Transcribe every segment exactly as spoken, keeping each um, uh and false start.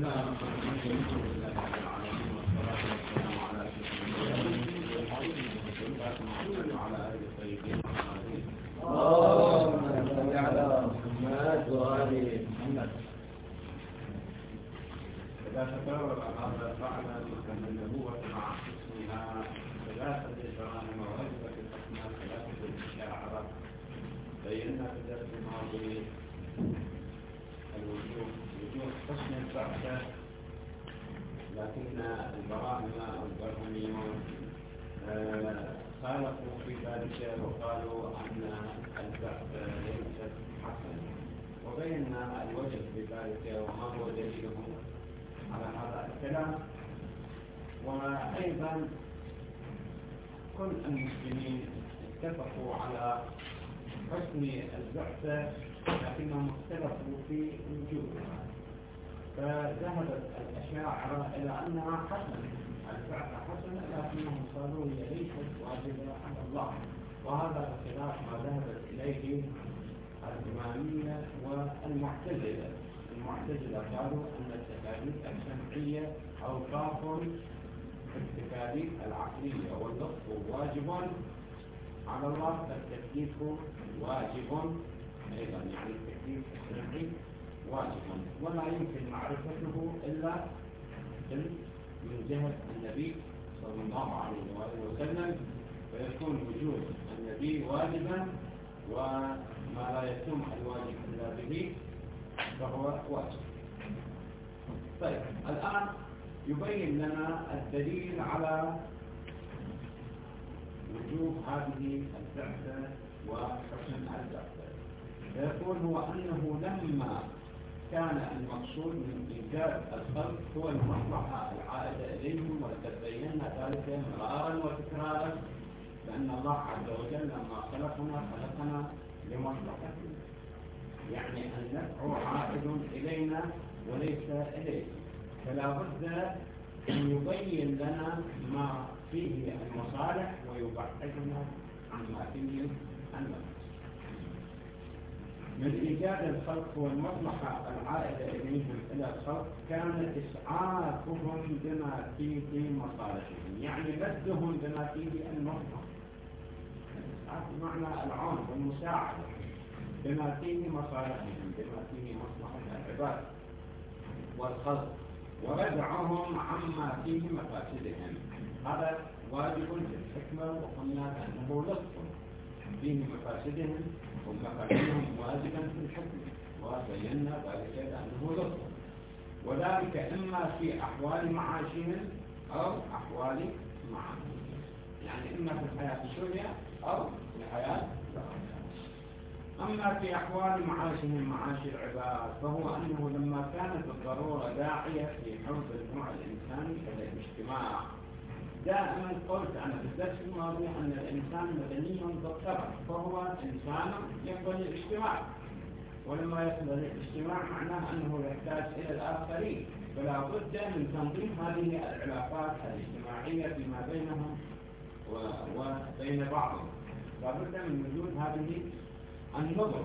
إذا تكرر هذا المعنى أن النبوة مع اسمها ثلاثة جرائم واجبة في حكمها ثلاثة الإشاعة بينا في الدرس الماضي الوجوه وجوه حسن البعثة، لكن البراهمة والبرهميون خالفوا في ذلك وقالوا أن البعثة ليست حسنة، وبينا الوجه في ذلك وما هو دليلهم على هذا الكلام. وأيضا كل المسلمين اتفقوا على حسن البعثة، لكنهم اختلفوا في وجودها، فذهبت الأشاعرة إلى أنها حسنة، البعثة حسنة، لكنهم قالوا هي ليست واجبة على الله، وهذا خلاف ما ذهبت إليه الإمامية والمعتزلة. المعتزلة قالوا أن التكاليف الشرعية أوقاف التكاليف العقلية، واللطف واجب على الله، فالتكليف واجب أيضا، يعني التكليف الشرعي واجب ولا يمكن معرفته إلا من جهة النبي صلى الله عليه وآله وسلم، فيكون وجود النبي واجبا، وما لا يتم الواجب إلا به فهو واجب. طيب، الآن يبين لنا الدليل على وجوب هذه البعثة وحسن البعثة، فيقول هو أنه لما كان المقصود من إيجاد الخلق هو المصلحة العائدة إليهم، وقد بينا ذلك مرارا وتكرارا، لأن الله عز وجل لما خلقنا خلقنا لمصلحتنا، يعني النفع عائد إلينا وليس إليه، فلا بد أن يبين لنا ما فيه المصالح ويبعدنا عما فيه المفاسد. من إيجاد الخلق والمصلحة العائدة إليهم إلى الخلق كان إسعافهم بما فيه مصالحهم، يعني بدهم بما فيه المصلحة، الإسعاف بمعنى العون والمساعدة بما فيه مصالحهم، بما فيه مصلحة العباد والخلق، وردعهم عما فيه مفاسدهم. هذا واجب بالحكمة، وقلنا أنه لطف فيه مفاسدهم ومفاسدهم واجبا في الحكمة، وبينا ذلك أنه لطف، وذلك إما في أحوال معاشهم أو أحوال معاشهم، يعني إما في الحياة الدنيا أو في الحياة الآخرة. أما في أحوال معاشهم معاش العباد، فهو أنه لما كانت الضرورة داعية في حفظ النوع الإنساني إلى الاجتماع، دائما قلت أنا في الدرس الماضي أن الإنسان مدني بالطبع، فهو إنسان يقبل الاجتماع، ولما يقبل الاجتماع معناه أنه يحتاج إلى الآخرين، فلا بد من تنظيم هذه العلاقات الاجتماعية فيما بينهم وبين بعضهم، لا بد من وجود هذه النظر.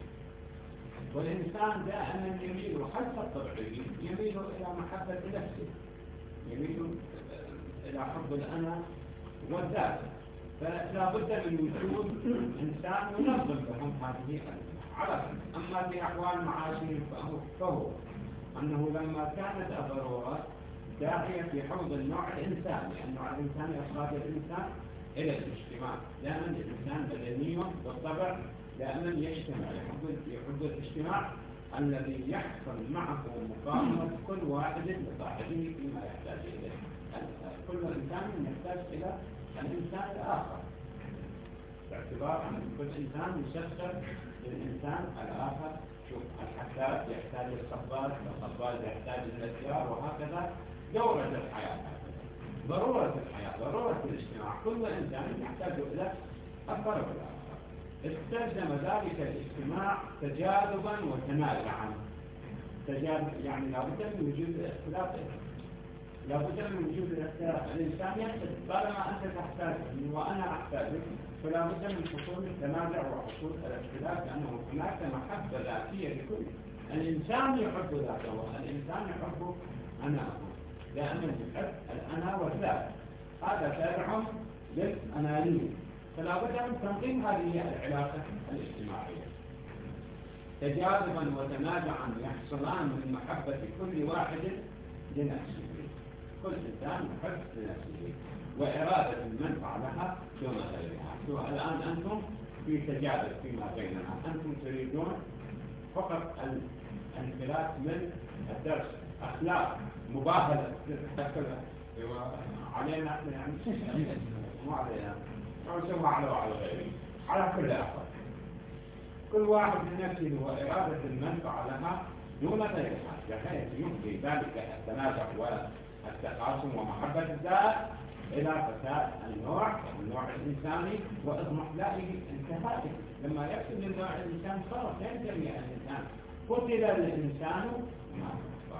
والإنسان دائما يميل حتى الطبيعي يميل إلى محبة نفسه، يميل إلى حب الأنا والذات، فلا بد من وجود إنسان ينظم لهم هذه العلاقة. أما في أحوال معاشهم فهو أنه لما كانت الضرورة داعية في حوض النوع الإنساني، النوع الإنساني أخراج الإنسان إلى الاجتماع، دائما الإنسان بدني بالطبع، دائما يجتمع، يحب الاجتماع الذي يحصل معه مقاومة كل واحد لصاحبه فيما يحتاج إليه. كل إنسان يحتاج إلى الإنسان الآخر، باعتبار أن كل إنسان مسخر للإنسان الآخر. شوف، الحساس يحتاج الخباز، الخباز يحتاج النجار، وهكذا دورة الحياة، ضرورة الحياة، ضرورة الاجتماع، كل إنسان يحتاج إلى الطرف الآخر. استلزم ذلك الاجتماع تجاذبا وتنازعا. تجاذب يعني لابد من وجود الاختلاف، لابد من وجود الاختلاف. الإنسان يحتاج، طالما أنت تحتاجني وأنا أحتاجك، فلا بد من حصول التنازع وحصول الاختلاف، لأنه هناك محبة ذاتية لكل الإنسان يحب ذاته، الإنسان يحب أناه، لأنه يحب الأنا والذات، هذا تابع للأنانية. فلا بد من تنظيم هذه العلاقة الاجتماعية. تجاذبا وتنازعا يحصلان من محبة كل واحد لنفسه، كل إنسان محب لنفسه وإرادة المنفعة لها دون غيرها. الآن أنتم في تجاذب فيما بيننا، أنتم تريدون فقط الانفلات من الدرس، أخلاق مباهلة علينا يعني مو علينا أو سوى على وعلى غيره، على كل أحد كل واحد من نفسه وإرادة المنفعة لها دون غيرها، بحيث يمضي ذلك التنازع والتقاسم ومحبة الذات إلى فساد النوع النوع الإنساني وإضمحلاله انتهائه. لما يفسد النوع الإنساني صار ينتهي الإنسان. قتل الإنسان ما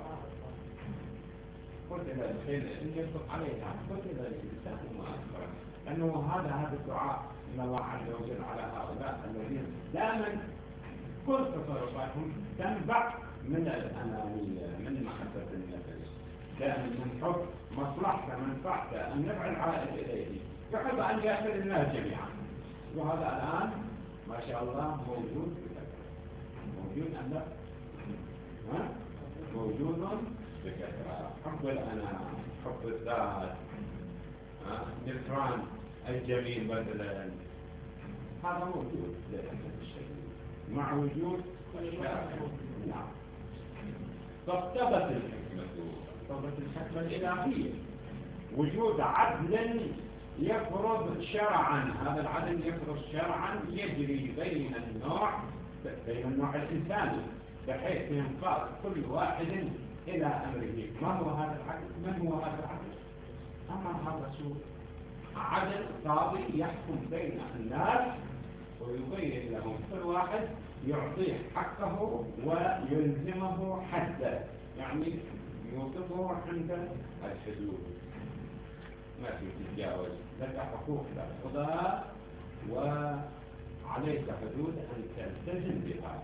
قتل الخيل إن يطلق عليها، قتل الإنسان ما أكبر. لأنه هذا هذا الدعاء من الله عز وجل على هؤلاء الذين دائما كل تصرفاتهم تنبع من الأنانية، من محبة النفس، دائما من حب مصلحته منفعته النفع العائد إليه، يحب أن يأكل الناس جميعا. وهذا الآن ما شاء الله موجود موجود أم لا؟ ها؟ موجود بكثرة. حب الأنا، حب الذات، نفران الجميل مثلا، هذا موجود للأسف الشديد مع وجود الشرع. نعم. فاقتضت الحكمة اقتضت الحكمة الإلهية وجود عدل يفرض شرعا، هذا العدل يفرض شرعا يجري بين النوع بين النوع الإنساني، بحيث ينقاد كل واحد إلى أمره. ما هو هذا العدل؟ من هو هذا العدل؟ أما هذا الرسول عدل قاضي يحكم بين الناس ويبين لهم كل واحد يعطيه حقه ويلزمه حده، يعني يوقفه عند الحدود، ما في تتجاوز، لك حقوق تأخذها وعليك حدود أن تلتزم بها،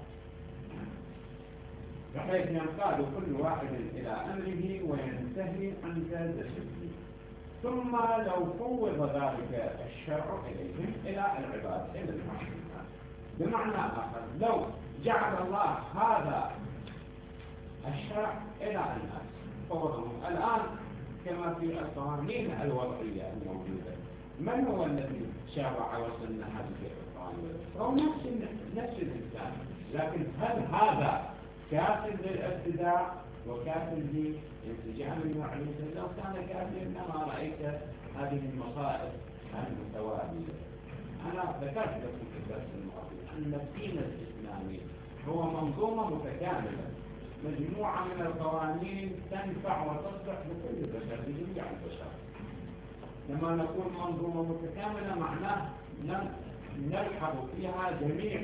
بحيث ينقاد كل واحد إلى أمره وينتهي عند دسته. ثم لو فوض ذلك الشرع إليهم إلى العباد إلى المعصومين، بمعنى آخر لو جعل الله هذا الشرع إلى الناس فوضهم الآن كما في القوانين الوضعية الموجودة، من هو الذي شرع وصلنا هذه القوانين؟ هو نفس نفس الإنسان، لكن هل هذا كافٍ للابتداع وكافٍ لانسجام المعلومات؟ لو كان كافٍ لما رأيت هذه المصائب المتوالية. أنا ذكرت لكم في الدرس الماضي أن الدين الإسلامي هو منظومة متكاملة، مجموعة من القوانين تنفع وتصلح لكل البشر لجميع البشر. لما نقول منظومة متكاملة معناه نلحظ فيها جميع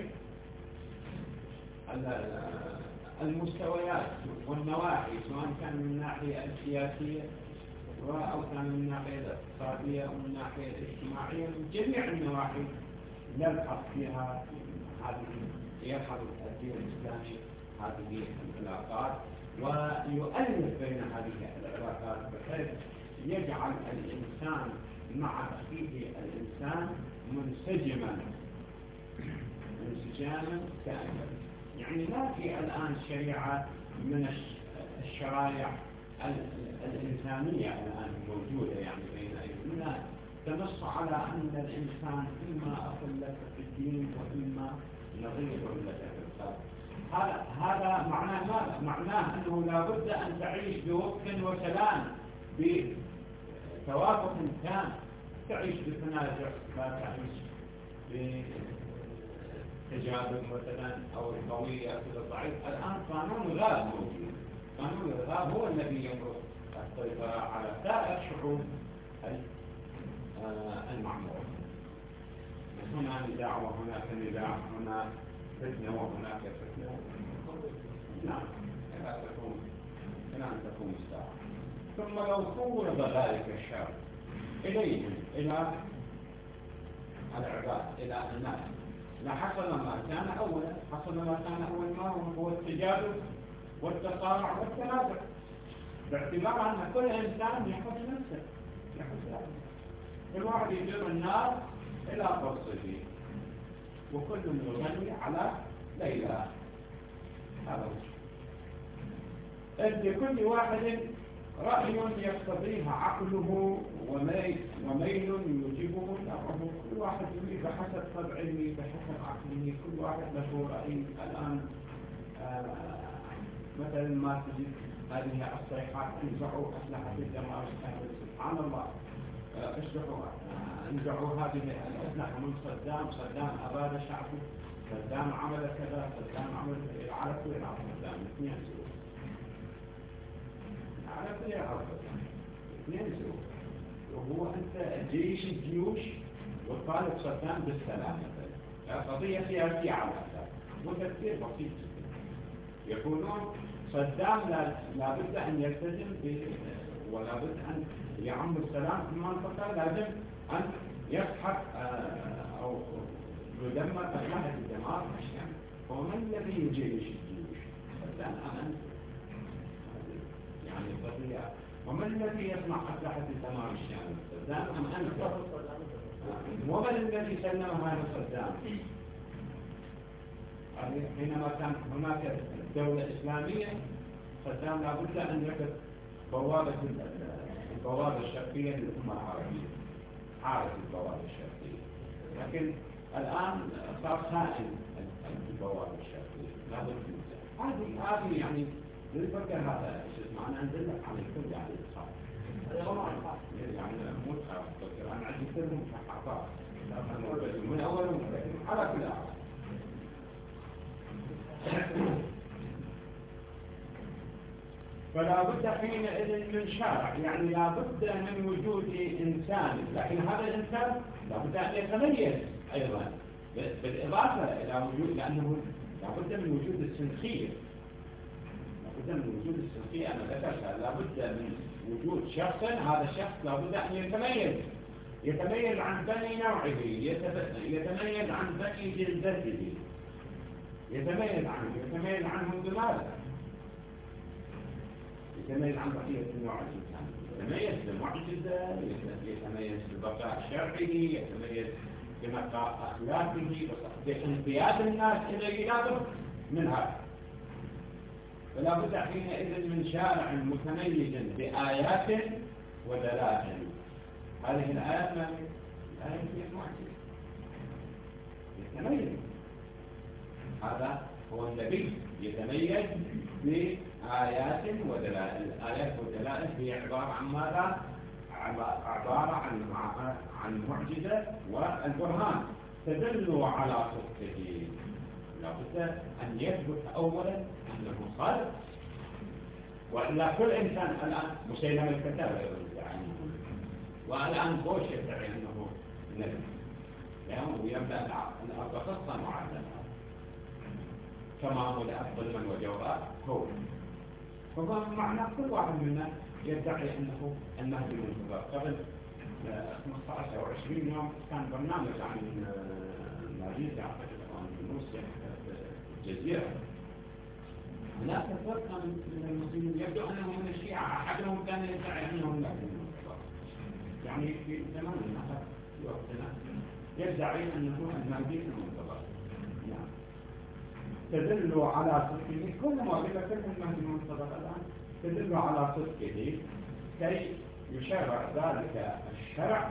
المستويات والنواحي، سواء كان من الناحية السياسية أو كان من الناحية الاقتصادية أو من الناحية الاجتماعية، من جميع النواحي نلحظ فيها هذه، يلحظ الدين الإسلامي هذه العلاقات ويؤلف بين هذه العلاقات بحيث يجعل الإنسان مع أخيه الإنسان منسجما انسجاما كاملا. يعني ما في الآن شريعة من الشرائع الإنسانية الآن موجودة يعني بين أيدينا تنص على أن الإنسان إما أقل لك في الدين وإما نظير لك في الخلق. هذا هذا معناه ماذا؟ معناه أنه لا بد أن تعيش بوفق وسلام بتوافق تام، تعيش بتنازع، لا تعيش بتجاذب مثلا أو القوي يأكل الضعيف. الآن قانون الغاب موجود، قانون الغاب هو الذي يفرض السيطرة على سائر شعوب المعمورة. هنا نزاع وهناك نزاع، هنا فتنة وهناك فتنة. نعم، لا تكون لا تكون الساعة. ثم لو فوض ذلك الشر إليهم إلى العباد إلى الناس لحصل ما كان أولا. حصل ما كان أول ما هو التجاذب والتصارع والتنازع، باعتبار أن كل إنسان يحب نفسه، يحب ذاته. كل واحد يجر النار إلى قرصه، وكل يغني على ليلى. هذا إذ لكل واحد رأي يقتضيه عقله وميل يوجبه شرعه. كل واحد يريد بحسب طبعه بحسب عقله، كل واحد له رأي. الآن آه مثلا ما تجد هذه الصيحات انزعوا أسلحة الدمار، سبحان الله، اشرحوا انزعوا هذه الأسلحة من صدام. صدام أراد شعبه، صدام عمل كذا، صدام عمل كذا، على كل العرب صدام اثنين سوء، على كل العرب صدام اثنين سوء. وهو أنت جيش الجيوش وطالب صدام بالسلام مثلا، قضية سياسية على أساس وتفكير بسيط جدا. يقولون صدام لابد أن يلتزم ولا بد أن يعم السلام في المنطقة، لازم أن يسحب أو يدمر أسلحة الدمار أشياء. ومن الذي يجيش الجيوش؟ صدام أم أنت؟ يعني قضية. ومن الذي يصنع أسلحة الدمار الشامل؟ صدام أم أنت؟ ومن الذي سلمها لصدام؟ حينما كان هناك دولة إسلامية، صدام لابد أن يكتب بوابة البوابة الشرقية للأمة العربية، عارف البوابة الشرقية، لكن الآن صار خائن البوابة الشرقية، لابد من هذه هذه يعني للفكر. هذا شو اسمه، أنا أنزل لك على الكل يعني الخاص يعني مو خاص فكر، أنا عندي كلهم حقائق من أول على كل أحد. فلا بد حينئذ من شارع، يعني لا بد من وجود إنسان، لكن هذا الإنسان لا بد أن يتميز أيضا بالإضافة إلى وجود، لأنه لا بد من وجود السنخية، لا بد من وجود السنخية. أنا ذكرت لا بد من وجود شخص، هذا الشخص لا بد أن يتميز، يتميز عن بني نوعه، يتميز عن بني جلدته، يتميز عنه، يتميز عنهم بماذا؟ يتميز عن بقية النوع الإنسان، يتميز بالمعجزة، يتميز بالبقاء الشرعي، يتميز بنقاء أخلاقه، بانقياد الناس إليه، لا بد من هذا. فلا بد حينئذ من شارع متميز بآيات ودلائل. هذه الآيات ما الآيات هي المعجزة، يتميز. هذا هو النبي يتميز بآيات ودلائل. الآيات والدلائل هي عبارة عن ماذا؟ عبارة عن عن معجزة والبرهان تدل على صدقه. لابد أن يثبت أولا أنه صادق، وإلا كل إنسان الآن مسيلمة الكتاب يعني، والآن بوش يدعي أنه نبي، يعني ويبدأ الأرض قصة معلمة كما هو لأفضل من وجوراء هو. فقال معنى كل واحد منا يدعي أنه المهدي المنتظر. قبل خمسة عشر أو عشرين يوم كان برنامج عن الماليزيا أعتقد عن روسيا في الجزيرة. هناك فرقة من المسلمين يبدو أنهم من الشيعة، أحدهم كان يدعي أنه المهدي المنتظر، يعني في زماننا في وقتنا يدعي أنه المهدي المنتظر. نعم. تدل على صدقه، كل ما ذكر المهدي المنتظر الآن تدل على صدقه كي يشرع ذلك الشرع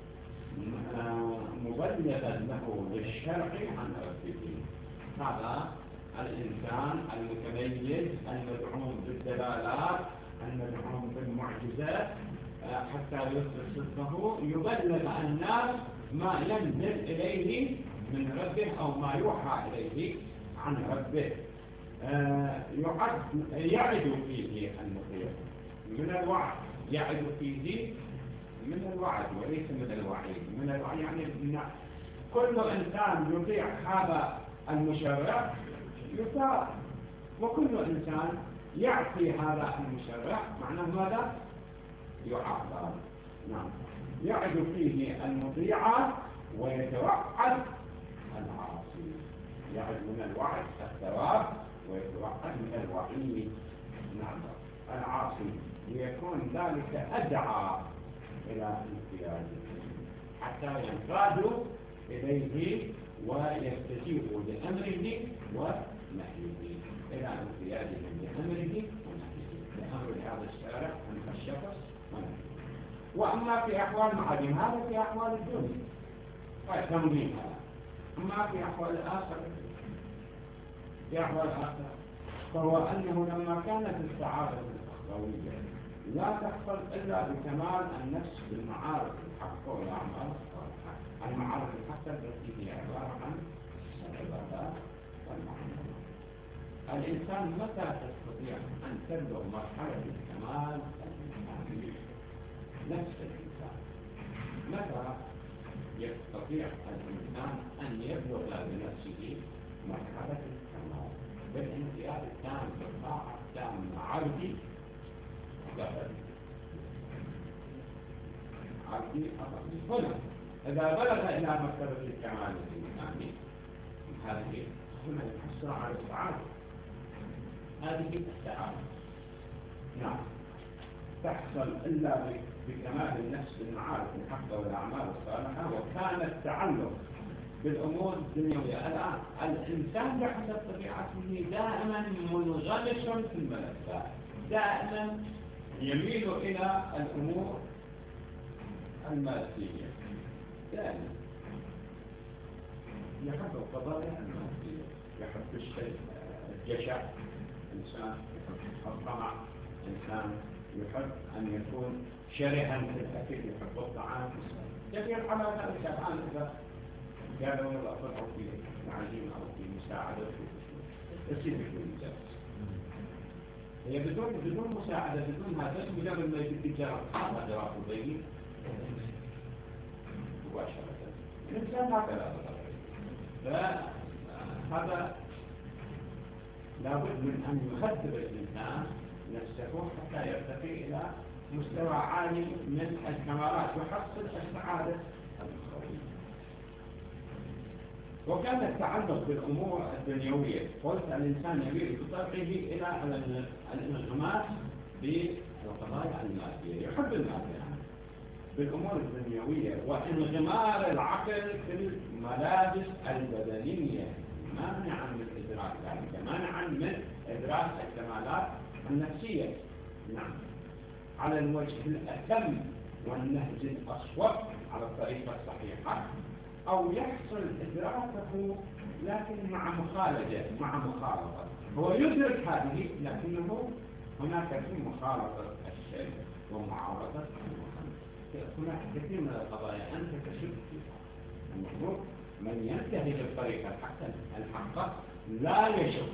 مبلغا له للشرع عن ربه. هذا الإنسان المتميز المدعوم بالدلالات، المدعوم بالمعجزات، حتى يصل صدقه يبلغ الناس ما ينزل إليه من ربه أو ما يوحى إليه عن ربه. يعد يعد فيه المطيع من الوعد، يعد فيه من الوعد وليس من الوعيد. من الوعيد يعني كل إنسان يطيع هذا المشرع يطاع، وكل إنسان يعطي هذا المشرع معناه ماذا؟ يعاقب. نعم. يعد فيه المطيع ويتوعد العاصي. يعد من الوعد الثواب ويتوقع من الوعي نعم العاصي، ليكون ذلك أدعى إلى انقياد حتى ينقادوا إليه ويستجيبوا لأمره ونهيه، إلى انقيادهم لأمره ونهيه، لأمر هذا الشارع عن الشخص ونهيه. وأما في أحوال معادن هذا في أحوال الدنيا وتنظيم هذا. أما في أحوال الآخر في أحوال الآخر فهو أنه لما كانت السعادة الأخروية لا تحصل إلا بكمال النفس بالمعارف الحقة والأعمال الصالحة. المعارف الحقة التي هي عبارة عن العبادات والمعاملات. الإنسان متى تستطيع أن تبلغ مرحلة الكمال الإنساني نفس الإنسان؟ متى يستطيع الإنسان أن يبلغ بنفسه مرحلة الكمال بالانقياد التام بالطاعة التامة مع عبدي قبل عبدي أبدي. هنا إذا بلغ إلى مرتبة الكمال الإنساني هذه هنا يحصل على السعادة. هذه السعادة نعم تحصل إلا بكمال النفس بالمعارف الحقة والأعمال الصالحة. وكان التعلق بالأمور الدنيوية الآن الإنسان بحسب طبيعته دائما منغمس في الملذات، دائما يميل إلى الأمور المادية، دائما يحب القضايا المادية، يحب الشيء الجشع، إنسان يحب الطمع، إنسان يحب أن يكون شرها في الأكل، يحب الطعام. كثير على ذلك الآن إذا قالوا يلا فرعوا في تعليم أو في مساعدة يصير بدون جلس. هي بدون بدون مساعدة بدون هذا مجرد ما يجي تجارة هذا رافض بيني مباشرة. الإنسان هكذا فهذا لابد من أن يخدر الإنسان نفسه حتى يرتقي إلى مستوى عالي من الكمالات ويحصل السعادة الأخروية. وكان التعلق بالأمور الدنيوية قلت الإنسان يميل بطبعه إلى الانغماس بالقضايا المادية، يحب المال يعني بالأمور الدنيوية، وانغمار العقل في الملابس البدنية مانعا من إدراك ذلك، مانعا من إدراك الكمالات النفسية نعم على الوجه الأتم والنهج الأصوب على الطريقة الصحيحة، أو يحصل إدراكه لكن مع مخالجة مع مخالطة. هو يدرك هذه لكنه هناك في مخالطة الشيء ومعارضة المخالطة. هناك كثير من القضايا أنت تشك فيها. المفروض من ينتهي بالطريقة الحقة الحقة لا يشك،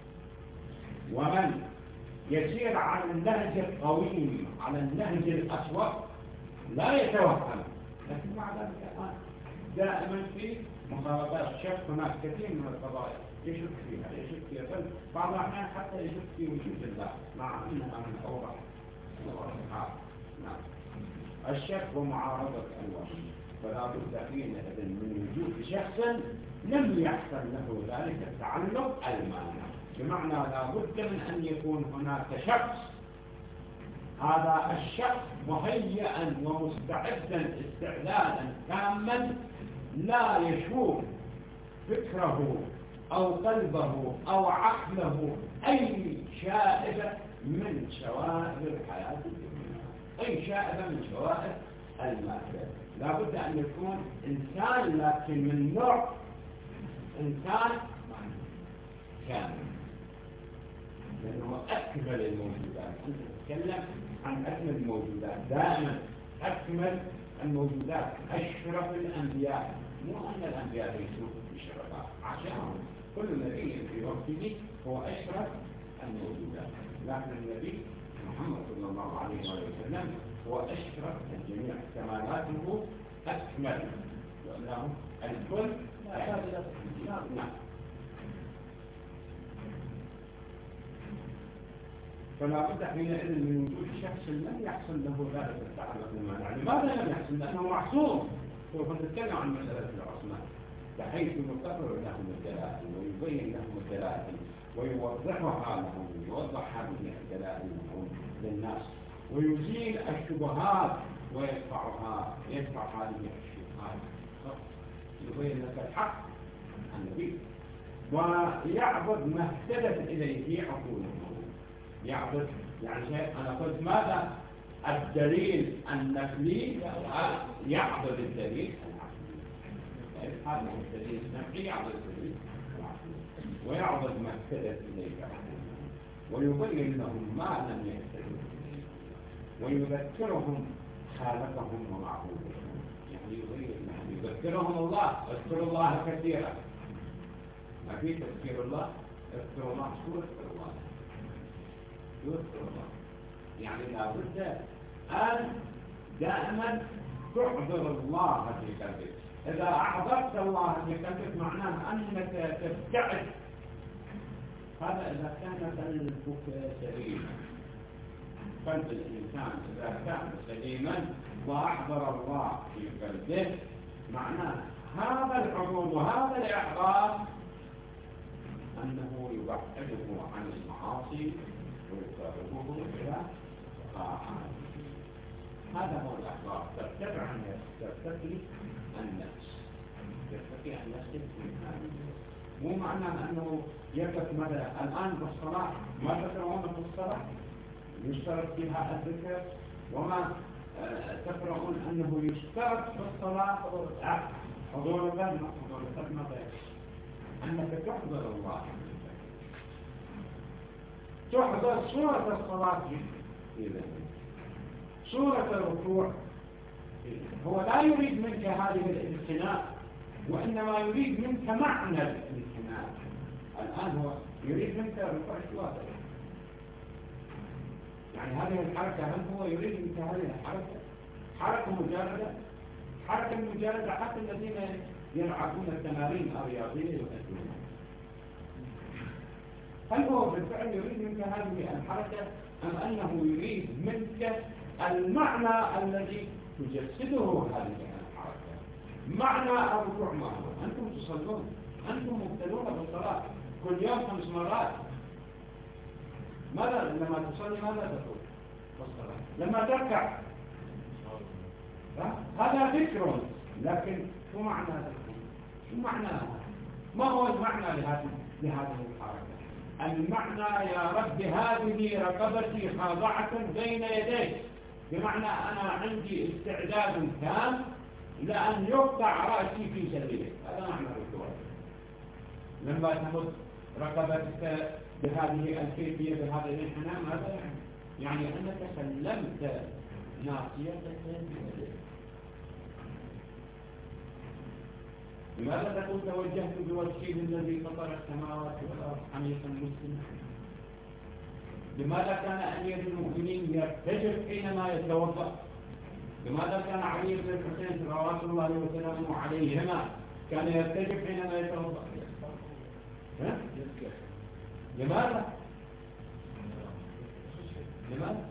ومن يسير على النهج القويم على النهج الأسود لا يتوهم. لكن مع ذلك الآن دائما في مخالطات الشك. هناك كثير من القضايا يشك فيها يشك فيها بل بعض الأحيان حتى يشك في وجود الله مع أنها من أوضح الأصحاب. نعم الشك ومعارضة الوحي. فلا بد حينئذ من وجود شخص لم يحصل له ذلك التعلق المانع، بمعنى لا بد من أن يكون هناك شخص هذا الشخص مهيئا ومستعدا استعدادا تاما لا يشوف فكره أو قلبه أو عقله أي شائبة من شوائب الحياة الدنيا، أي شائبة من شوائب المادة. لا بد أن يكون إنسان لكن من نوع إنسان كامل، لأنه أكمل الموجودات. أنت تتكلم عن أكمل الموجودات، دائما أكمل الموجودات، أشرف الأنبياء. مو أن الأنبياء ليسوا بشرفاء، عشان كل نبي في وقته هو أشرف الموجودات، لكن النبي محمد صلى الله عليه وسلم هو أشرف الجميع، كمالاته أكمل، لأنه الكل نعم. فلا بد حينئذ من وجود شخص لم يحصل له ذلك التعلق بالمانع. لماذا لم يحصل؟ لأنه معصوم. سوف نتكلم عن مسألة العصمة، بحيث يقرر لهم الدلائل ويبين لهم الدلائل ويوضحها لهم، يوضح هذه الدلائل للناس، ويزيل الشبهات ويدفعها يدفع هذه الشبهات، يبين لك الحق النبي، ويعبد ما اهتدت إليه عقولهم. يعبد يعني أنا قلت ماذا؟ الدليل النقلي يعبد الدليل العقلي. هذا هو الدليل النقلي يعبد الدليل العقلي، ويعبد ما اهتدت إليه عقولهم، ويبين لهم ما لم يهتدوا، ويذكرهم خالقهم ومعبودهم. يعني يبين لهم، يذكرهم الله، اذكروا الله كثيرا. ما في تذكير الله، اذكروا الله، شو اذكر الله؟ يذكر الله يعني لابد أن دائما تحضر الله في قلبك. إذا أحضرت الله في قلبك معناه أنك تبتعد. هذا إذا كان قلبك سليما. قلب الإنسان إذا كان سليما وأحضر الله في قلبه معناه هذا الحضور وهذا الإحضار أنه يبعده عن المعاصي ويقربه إلى طاعات. هذا هو الأحضار. ترتفع النفس، ترتقي النفس، ترتقي النفس من هذه. مو معناه أنه يقف مثلا الآن بالصلاة ما تقرؤون في الصلاة يشترط فيها الذكر، وما تقرؤون أنه يشترط في الصلاة حضور القلب. حضور القلب ما غير أنك تحضر الله، تحضر صورة الصلاة في ذلك، صورة الركوع. هو لا يريد منك هذه الانحناء، وإنما يريد منك معنى الانحناء. الآن هو يريد منك ركوع الشواطئ، يعني هذه الحركة هل هو يريد منك هذه الحركة حركة مجردة؟ حركة مجردة حتى الذين يلعبون التمارين الرياضية يؤدون. هل هو بالفعل يريد منك هذه الحركة أم أنه يريد منك المعنى الذي تجسده هذه الحركة؟ معنى الركوع ما هو؟ أنتم تصلون، أنتم مبتلون بالصلاة كل يوم خمس مرات. ماذا لما تصلي ماذا تقول بالصلاة؟ لما تركع هذا ذكر، لكن شو معنى ذكر؟ شو معنى؟ ما هو المعنى لهذه لهذه الحركة؟ المعنى يا رب هذه رقبتي خاضعة بين يديك، بمعنى أنا عندي استعداد تام لأن يقطع رأسي في سبيلك. هذا معنى الركوع. لما تمد رقبتك بهذه الكيفية بهذا الانحناء ماذا يعني؟ يعني أنك سلمت ناصيتك بيديك. لماذا تقول توجهت بوجهه الذي فطر السماوات والأرض حنيفا مسلما؟ لماذا كان أمير المؤمنين يرتجف حينما يتوضأ؟ لماذا كان علي بن الحسين صلوات الله وسلامه عليهما كان يرتجف حينما يتوضأ؟ لماذا؟ لماذا؟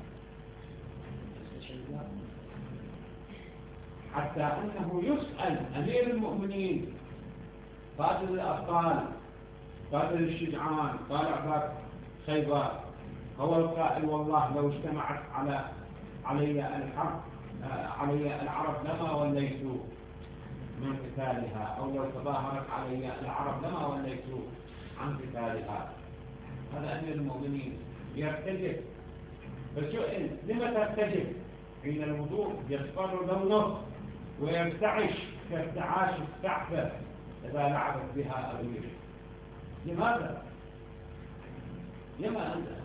حتى أنه يسأل أمير المؤمنين قاتل الأبطال، قاتل الشجعان، طالع باب خيبر، هو القائل والله لو اجتمعت على علي الحرب علي العرب لما وليت من قتالها، أو لو تظاهرت علي العرب لما وليت عن قتالها. هذا أمير المؤمنين يرتجف. فسئل لما ترتجف؟ حين الوضوء يصفر لونه ويرتعش كارتعاش السحفة إذا لعبت بها الريح. لماذا؟ لما أنت؟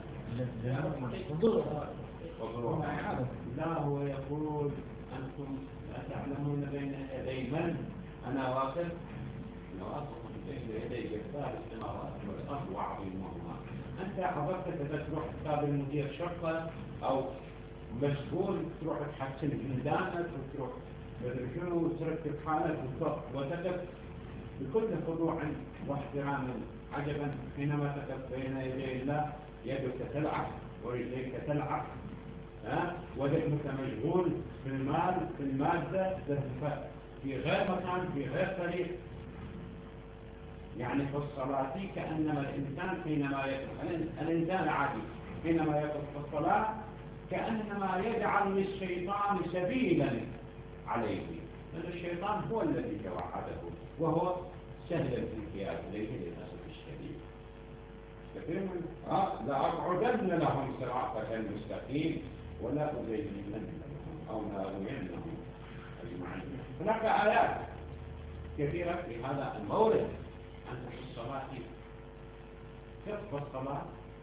لا، هو يقول أنتم لا تعلمون بين يدي من أنا واقف؟ أنا واقف بين يدي جبار السماوات والأرض وعظيمهما. أنت حضرتك إذا تروح تقابل مدير شرطة أو مسؤول تروح تحسن ميدانك وتروح شنو وترتب حالك وتقف بكل خضوع واحترام. عجبا حينما تقف بين يدي الله يدك تلعب ورجليك تلعب، ها وذهنك مشغول في المال في المادة في غير مكان في غير طريق. يعني في الصلاة كأنما الإنسان حينما يدخل الإنسان العادي حينما يدخل في الصلاة كأنما يجعل للشيطان سبيلا عليه، لأن الشيطان هو الذي توعده وهو سهل الانقياد إليه للأسف الشديد. كثير من آه لأقعدن لهم صراطك المستقيم ولا أزينن لهم أو لا أغوينهم أجمعين. هناك آيات كثيرة في هذا المورد. أنت في الصلاة تقف الصلاة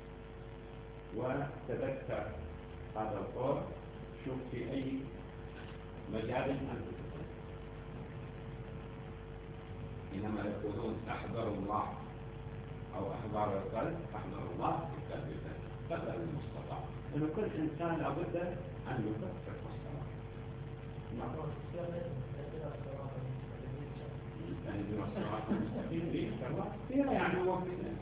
وتذكر هذا القول، شوف في أي مجال أنت تقول. إنما يقولون أحذر الله أو أحذر القلب، أحذر الله في قلبك قدر المستطاع، إنه كل إنسان لابد أن يفكر في الصلاة. يعني الصراط المستقيم ليه فيها يعني وقتنا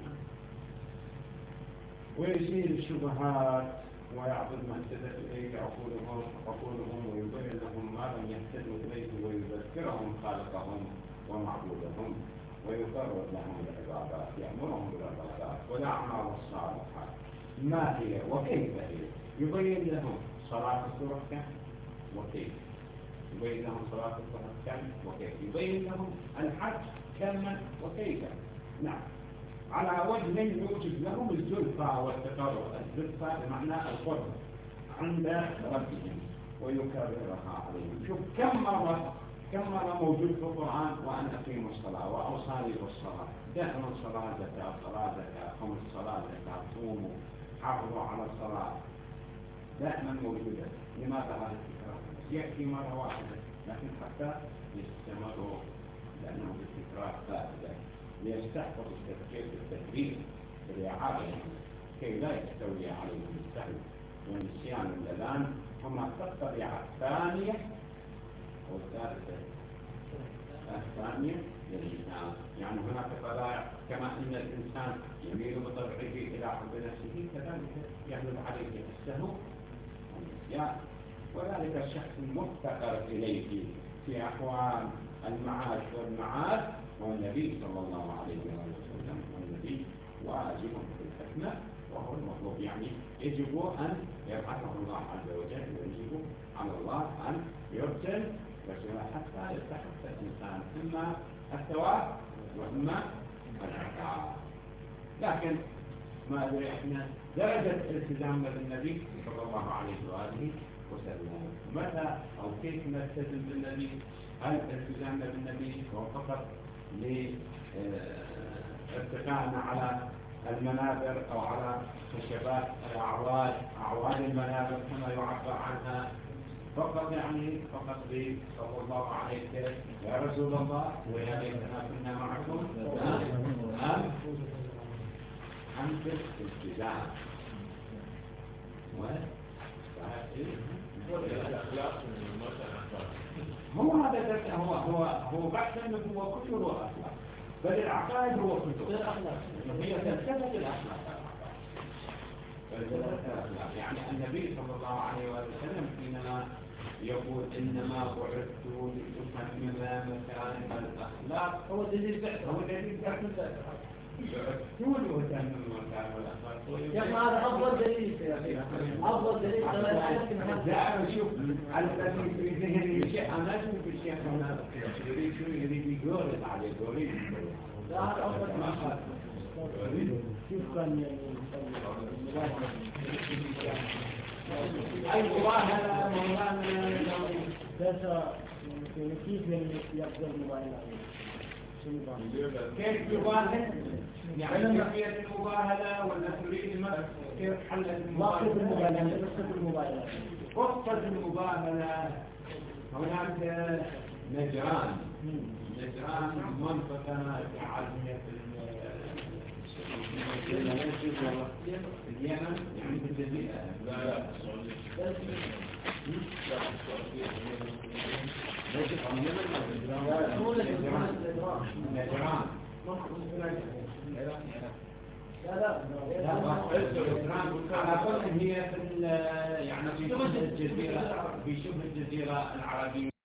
ويزيل الشبهات ويعبد ما اهتدت إليه عقولهم عقولهم ويبين لهم ما لم يهتدوا إليه ويذكرهم خالقهم ومعبودهم ويقرب لهم العبادات، يأمرهم بالعبادات والأعمال الصالحات ما هي وكيف هي، يبين لهم صلاة الظهر كم وكيف، يبين لهم صلاة الظهر كم وكيف، يبين لهم الحج كما وكيف. نعم، على وجه يوجد لهم الزلفى والتقرب، الزلفى بمعنى القرب عند ربهم ويكررها عليهم. شوف كم مرة كم مرة موجود في القرآن وأن أقيموا الصلاة وأوصاني بالصلاة، دائما صلاة زكاة صلاة زكاة خمس صلاة زكاة صوموا حافظوا على الصلاة، دائما موجودة. لماذا هذا التكرار؟ يأتي مرة واحدة لكن حتى يستمروا لأنه بالتكرار فائدة ليستحفظ التفكير بالتدريب بالإعادة كي لا يستولي عليهم السهو والنسيان اللذان. هما الطبيعة الثانية والثالثة الثانية للإنسان، يعني هناك طبائع كما أن الإنسان يميل بطبعه إلى حب نفسه كذلك يغلب عليه السهو والنسيان، وذلك الشخص المفتقر إليه في أحوال المعاش والمعاد هو النبي صلى الله عليه وسلم، والنبي واجب في الحكمة وهو المطلوب، يعني يجب أن يبعثه الله عز وجل ويجب على الله أن يرسل رسوله حتى يستحق الإنسان إما الثواب وإما العقاب. لكن ما أدري إحنا درجة الالتزام بالنبي صلى الله عليه وآله وسلم متى أو كيف نلتزم بالنبي؟ هل الالتزام بالنبي هو فقط لارتقائنا على المنابر أو على خشبات الأعواد أعواد المنابر كما يعبر عنها فقط، يعني فقط لي صلى الله عليه وسلم يا رسول الله ويا ليتنا كنا معكم، أم أم بالالتزام هو هذا هو هو هو بحث هو كله أخلاق، بل العقائد هو كله أخلاق، هي فلسفة الأخلاق. فلسفة الأخلاق يعني النبي صلى الله عليه وسلم حينما يقول إنما بعثت لأتمم مكارم الأخلاق هو دليل بعث هو دليل بعث بعثت لأتمم مكارم الأخلاق. يا أخي هذا أفضل دليل يا أخي، أفضل دليل. لا شوف الذي في ذهني شيء أنا أشوف الشيء هنا يريد شو يريد يقول عليه يريد لا هذا أفضل ما قال شوف كان المباهلة مولانا كيف يقدر المباهلة؟ كيف يباهل؟ يعني كيفية المباهلة ولا تريد كيف حل المباهلة؟ قصة المباهلة هناك نجران نجران منطقة عالمية في اليمن يعني في الجزيرة. لا لا على كل هي في يعني في شبه الجزيرة في شبه الجزيرة العربية.